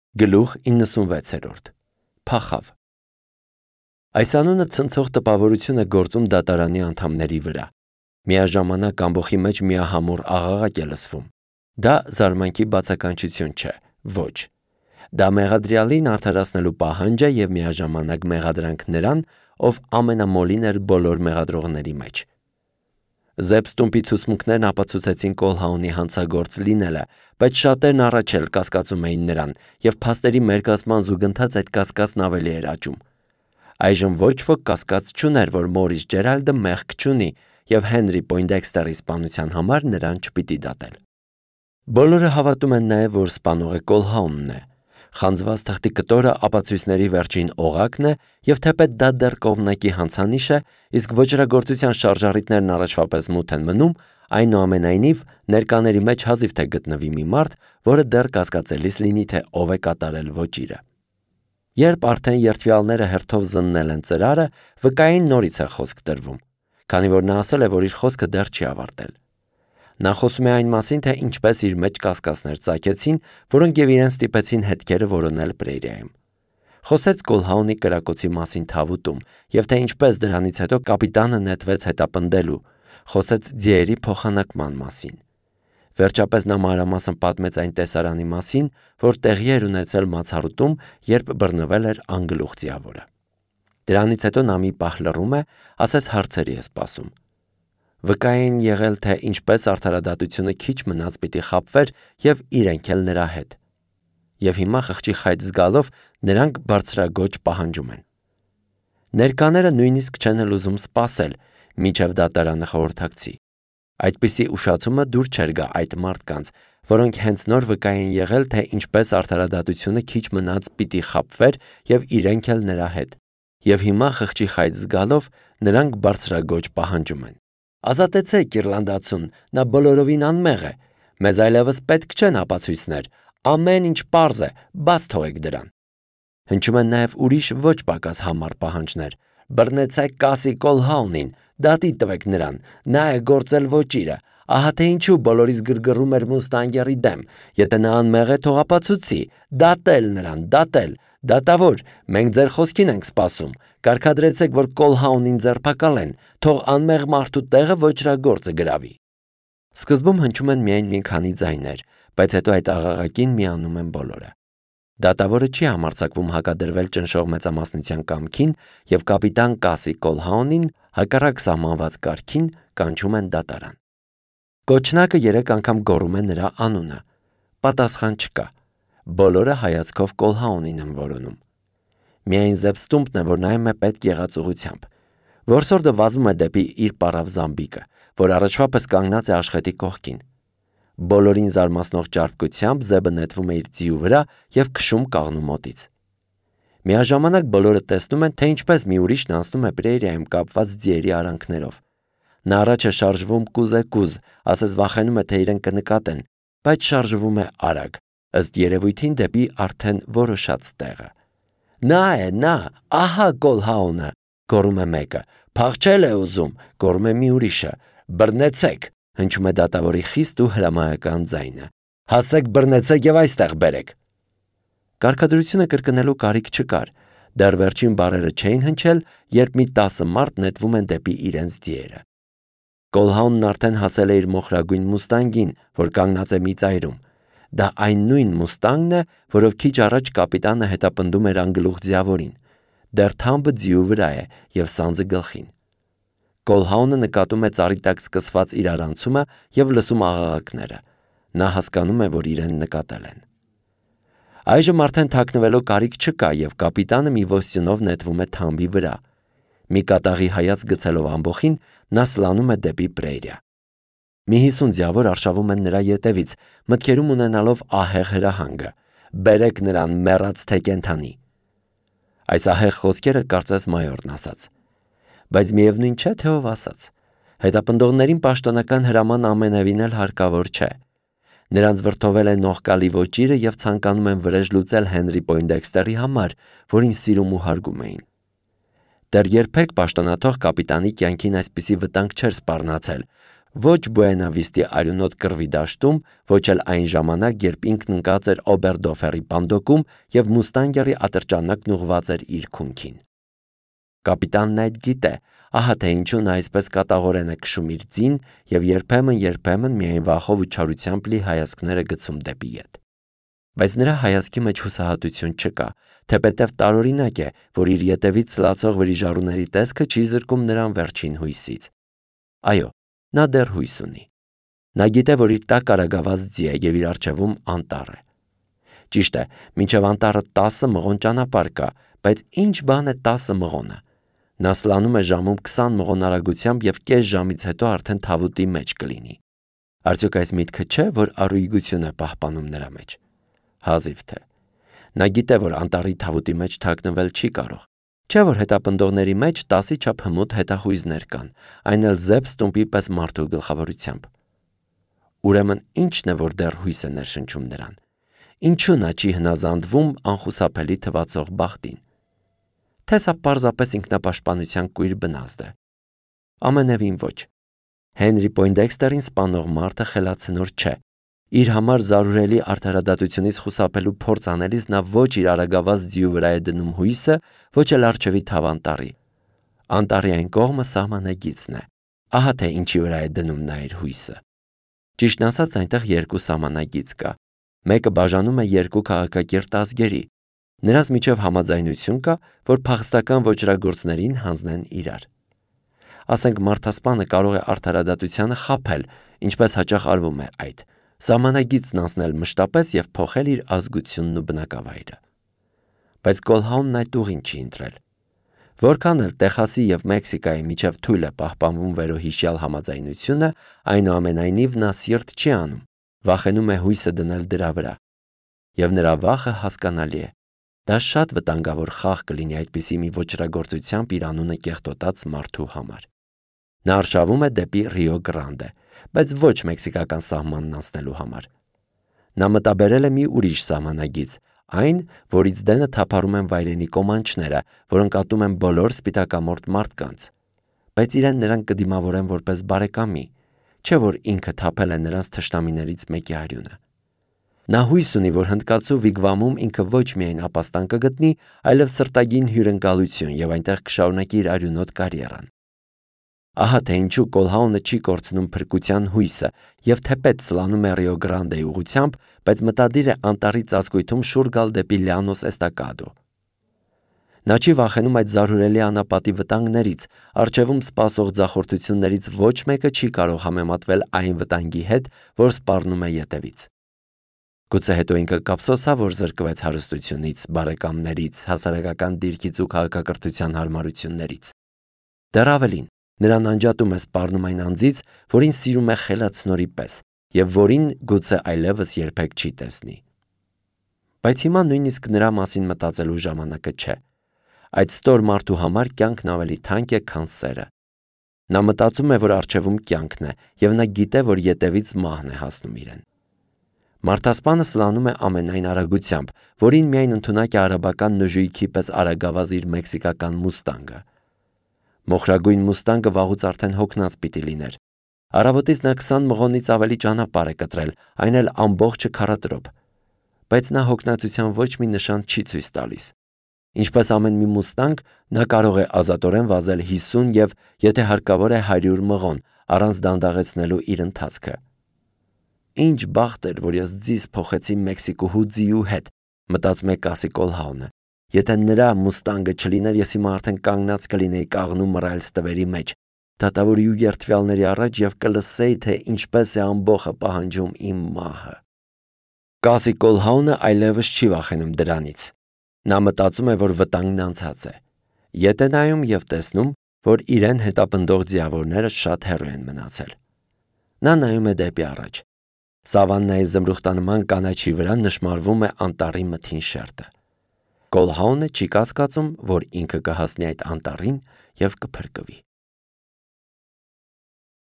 Գլուխ 96 Փախավ Այս անունը ցնցող տպավորություն է գործում դատարանի անդամների վրա։ Միաժամանակ ամբոխի մեջ միահամուռ աղաղակ է լսվում։ Դա զարմանքի բացականչություն չէ, ոչ։ Դա մեղադրյալին արդարացնելու պահանջ է և միաժամանակ մեղադրանք նրան, ով ամենամոլին էր բոլոր մեղադրողների մեջ։ Զեփ Ստումպի ցուցմունքներն ապացուցեցին Կոլհաունի հանցագործ լինելը, բայց շատերն առաջ էլ կասկածում էին նրան, և փաստերի մերկացման զուգընթաց այդ կասկածն ավելի էր աճում։ Այժմ ոչ ոք կասկած չուներ, որ Մորիս Ջերալդը մեղք չունի, և Հենրի Պոյնդեքստերի սպանության համար նրան չպիտի դատել։ Բոլորը հավատում են նաև, որ սպանողը Կոլհաունն է։ Խանձված թղթի կտորը ապացույցների վերջին օղակն է, և թեպետ դա դեռ կողմնակի հանցանիշ է, իսկ ոճրագործության շարժառիթներն առաջվա պես մութ են մնում, այնուամենայնիվ ներկաների մեջ հազիվ թե գտնվի մի մարդ, որը դեռ կասկածելիս լինի, թե ով է կատարել ոճիրը։ Երբ արդեն երդվյալները հերթով զննել են ծրարը, վկային նորից է խոսք տրվում, քանի որ նա ասել է, որ իր խոսքը դեռ չի ավարտել։ Նա խոսում է այն մասին, թե ինչպես իր մեջ կասկածներ ծագեցին, որոնք և իրեն ստիպեցին հետքերը որոնել Պրերիայում։ Խոսեց Կոլհաունի կրակոցի մասին Թավուտում, և թե ինչպես դրանից հետո կապիտանը նետվեց հետապնդելու, խոսեց ձիերի փոխանակման մասին։ Վերջապես նա մանրամասն պատմեց այն տեսարանի մասին, որ տեղի էր ունեցել Մացառուտում, երբ բռնվել էր անգլուխ ձիավորը։ Դրանից հետո նա մի պահ լռում է, ասես հարցերի է սպասում։ Վկային եղել, թե ինչպես արդարադատությունը քիչ մնաց պիտի խաբվեր և իրենք էլ նրա հետ։ Եվ հիմա խղճի խայտ զգալով նրանք բարձրագոչ պահանջում են։ Ներկաները նույնիսկ չեն էլ ուզում սպասել, մինչև դատարանը խորհրդակցի։ Այդպիսի ուշացումը դուր չէր գա այդ մարդկանց, որոնք հենց նոր վկային եղել, թե ինչպես արդարադատությունը քիչ մնաց պիտի խաբվեր և իրենք էլ նրա հետ։ Եվ հիմա խղճի խայտ զգալով նրանք բարձրագոչ պահանջում են։ Ազատեցեք Իռլանդացուն, նա բոլորովին անմեղ է։ Մեզ այլևս պետք չեն ապացույցներ, ամեն ինչ պարզ է, բաց թողեք դրան։ Հնչում են նաև ուրիշ ոչ պակաս համառ պահանջներ։ Բռնեցեք Կասի Կոլհաունին, դատի տվեք նրան, նա է գործել ոճիրը, ահա թե ինչու բոլորիս գրգռում էր Մուստանգերի դեմ, եթե նա անմեղ է, թող ապացուցի, դատել նրան, դատել, դատավոր, մենք ձեր խոսքին ենք սպասում, կարգադրեցեք, որ Կոլհաունին ձերբակալեն, թող անմեղ մարդու տեղը ոճրագործը գրավի։ Սկզբում հնչում են միայն մի քանի ձայներ, բայց հետո այդ աղաղակին միանում են բոլորը։ Դատավորը չի համարձակվում հակադրվել ճնշող մեծամասնության կամքին, և կապիտան Կասի Կոլհաունին հակառակ սահմանված կարգին կանչում են դատարան։ Կոչնակը 3 անգամ գոռում է նրա անունը։ Պատասխան չկա։ Բոլորը հայացքով Կոլհաունին են որոնում։ Միայն Զեփ Ստումպն է, որ նայում է պետք եղած ուղղությամբ։ Որսորդը վազում է դեպի իր պառավ զամբիկը, որ առաջվա պես կանգնած է աշխատի կողքին։ Բոլորին զարմացնող ճարպկությամբ Զեբը նետվում է իր ձիու վրա և քշում կաղնու մոտից։ Միաժամանակ բոլորը տեսնում են, թե ինչպես մի ուրիշն անցնում է Պրերիայում կապված ձիերի արանքներով։ Նա առաջ է շարժվում կուզեկուզ, ասես վախենում է, թե իրեն կնկատեն, բայց շարժվում է արագ, ըստ երևույթին դեպի արդեն որոշած տեղը։ Նա է, նա, ահա Կոլհաունը, գոռում է մեկը, փախչել է ուզում, գոռում է մի ուրիշը, բռնեցեք, հնչում է դատավորի խիստ ու հրամայական ձայնը։ Հասեք բռնեցեք և այստեղ բերեք։ Կարգադրությունը կրկնելու կարիք չկար, դեռ վերջին բառերը չէին հնչել, երբ մի 10 մարդ նետվում են դեպի իրենց ձիերը։ Կոլհաունն արդեն հասել է իր մոխրագույն մուստանգին, որ կանգնած է մի ծայրում։ Դա այն նույն մուստանգն է, որով քիչ առաջ կապիտանը հետապնդում էր անգլուխ ձիավորին։ Դեռ թամբը ձիու վրա է և սանձը գլխին։ Կոլհաունը նկատում է ծառի տակ սկսված իրարանցումը և լսում աղաղակները։ Նա հասկանում է, որ իրեն նկատել են։ Այժմ արդեն թաքնվելու կարիք չկա, և կապիտանը մի ոստյունով նետվում է թամբի վրա։ Մի կատաղի հայացք գցելով ամբոխին, նա սլանում է դեպի Պրերիա։ Մի 50 ձիավոր արշավում են նրա ետևից, մտքերում ունենալով ահեղ հրահանգը. «Բերեք նրան, մեռած թե կենդանի»։ Այս ահեղ խոսքերը կարծես մայորն ասաց։ Բայց միևնույն չէ, թե ով ասաց։ Հետապնդողներին պաշտոնական հրաման ամենևին էլ հարկավոր չէ։ Նրանց վրդովել է նողկալի ոճիրը և ցանկանում են վրեժ լուծել Հենրի Պոյնդեքստերի համար, որին սիրում ու հարգում էին։ Դեռ երբեք պաշտոնաթող կապիտանի կյանքին այսպիսի վտանգ չէր սպառնացել, Ոչ Բուենա Վիստի արյունոտ կռվի դաշտում, ոչ էլ այն ժամանակ, երբ ինքն ընկած էր Օբերդոֆերի պանդոկում և Մուստանգերի ատրճանակն ուղղված էր իր քունքին։ Կապիտանն այդ գիտե, ահա թե ինչու նա այսպես կատաղորեն է քշում իր ձին և երբեմն միայն վախով ու չարությամբ լի հայացքները գցում դեպի ետ։ Բայց նրա հայացքի մեջ հուսահատություն չկա, թեպետև տարօրինակ է, որ իր ետևից սլացող վրիժառուների տեսքը չի զրկում նրան վերջին հույսից։ Այո, նա դեռ հույս ունի։ Նա գիտե, որ իր տակ արագաված ձի է և իր առջևում անտառ է։ Ճիշտ է, մինչև անտառը 10 մղոն ճանապարհ կա, բայց ինչ բան է 10 մղոնը։ Նա սլանում է ժամում 20 մղոն արագությամբ և կես ժամից հետո արդեն թավուտի մեջ կլինի։ Արդյոք այս միտքը չէ, որ առույգություն է պահպանում նրա մեջ։ Հազիվ թե։ Նա գիտե, որ անտառի թավուտի մեջ թաքնվել չի կարող։ Չէ՞ որ հետապնդողների մեջ 10-ի չափ հմուտ հետախույզներ կան, այն էլ Զեփս տուփի պես մարդու գլխավորությամբ։ Ուրեմն ի՞նչն է, որ դեռ հույս է ներշնչում նրան։ Ինչու նա չի հնազանդվում անխուսափելի թվացող բախտին։ Թե սա պարզապես ինքնապաշտպանության կույր բնազդ է։ Ամենևին ոչ։ Հենրի Պոյնդեքստերին սպանող մարդը խելացնոր չէ։ Իր համար զարուրելի արդարադատությունից խուսափելու փորձ անելիս նա ոչ իր արագաված ձիու վրա է դնում հույսը, ոչ էլ առջևի թավ անտառի։ Անտառի այն կողմը սահմանագիծն է։ Ահա թե ինչի վրա է դնում նա իր հույսը։ Ճիշտն ասած, այնտեղ երկու սահմանագիծ կա։ Մեկը բաժանում է երկու քաղաքակիրթ ազգերի։ Նրանց միջև համաձայնություն կա, որ փախստական ոճրագործներին հանձնեն իրար։ Ասենք մարդասպանը կարող է արդարադատությանը խաբել, ինչպես հաճախ արվում է այդ, սահմանագիծն անցնել մշտապես և փոխել իր ազգությունն ու բնակավայրը։ Բայց Կոլհաունն այդ ուղին չի ընտրել։ Որքան էլ Տեխասի և Մեքսիկայի միջև թույլ է պահպանվում վերոհիշյալ համաձայնությունը, այնուամենայնիվ նա սիրտ չի անում, վախենում է հույսը դնել դրա վրա։ Եվ նրա վախը հասկանալի է։ Դա շատ վտանգավոր խաղ կլինի այդպիսի մի ոճրագործությամբ իր անունը կեղտոտած մարդու համար։ Նա արշավում է դեպի Ռիո Գրանդե, բայց ոչ մեքսիկական սահմանն անցնելու համար։ Նա մտաբերել է մի ուրիշ սահմանագիծ, այն, որից դենը թափառում են վայրենի կոմանչները, որոնք ատում են բոլոր սպիտակամորթ մարդկանց։ Բայց իրեն նրանք կդիմավորեն որպես բարեկամի, չէ որ ինքը թափել է նրանց թշնամիներից մեկի արյունը։ Նա հույս ունի, որ հնդկացու վիգվամում ինքը ոչ միայն ապաստան կգտնի, այլև սրտագին հյուրընկալություն և այնտեղ կշարունակի իր արյունոտ կարիերան։ Ահա թե ինչու Կոլհաունը չի կորցնում փրկության հույսը և թեպետ սլանում է Ռիո Գրանդեի ուղղությամբ, բայց մտադիր է անտառի ծածկույթում շուռ գալ դեպի Լյանոս Էստակադո։ Նա չի վախենում այդ զարհուրելի անապատի վտանգներից, առջևում սպասող ձախորդություններից ոչ մեկը չի կարող համեմատվել այն վտանգի հետ, որ սպառնում է ետևից։ Գուցե հետո ինքը կափսոսա, որ զրկվեց հարստությունից, բարեկամներից, հասարակական դիրքից ու քաղաքակրթության հարմարություններից։ Դեռ ավելին, նրան անջատում է սպառնում այն անձից, որին սիրում է խելացնորի պես և որին գուցե այլևս երբեք չի տեսնի։ Բայց հիմա նույնիսկ նրա մասին մտածելու ժամանակը չէ։ Այդ ստոր մարդու համար կյանքն ավելի թանկ է, քան սերը։ Նա մտածում է, որ առջևում կյանքն է, և նա գիտե, որ ետևից մահն է հասնում իրեն։ Մարդասպանը սլանում է ամենայն արագությամբ, որին միայն ընդունակ է արաբական նժույգի պես արագավազ իր մեքսիկական մուստանգը։ Մոխրագույն մուստանգը վաղուց արդեն հոգնած պիտի լիներ։ Առավոտից նա 20 մղոնից ավելի ճանապարհ է կտրել, այն էլ ամբողջը քառատրոփ։ Բայց նա հոգնածության ոչ մի նշան չի ցույց տալիս։ Ինչպես ամեն մի մուստանգ, նա կարող է ազատորեն վազել 50 և, եթե հարկավոր է, 100 մղոն, առանց դանդաղեցնելու իր ընթացքը։ Ինչ բախտ էր, որ ես ձիզ փոխեցի Մեքսիկուհու ձիու հետ, մտածում է Կասի Կոլհաունը։ Եթե նրա մուստանգը չլիներ, ես հիմա արդեն կանգնած կլինեի կաղնու մռայլ ստվերի մեջ, դատավորի ու երդվյալների առաջ և կլսեի, թե ինչպես է ամբոխը պահանջում իմ մահը։ Կասի Կոլհաունը այլևս չի վախենում դրանից։ Նա մտածում է, որ վտանգն անցած է։ Ետ է նայում և տեսնում, որ իրեն հետապնդող ձիավորները շատ հեռու են մնացել։ Նա նայում է դեպի առաջ։ Սավաննայի զմրուխտանման կանաչի վրա նշմարվում է անտառի մթին շերտը։ Կոլհաունը չի կասկածում, որ ինքը կհասնի այդ անտառին և կփրկվի։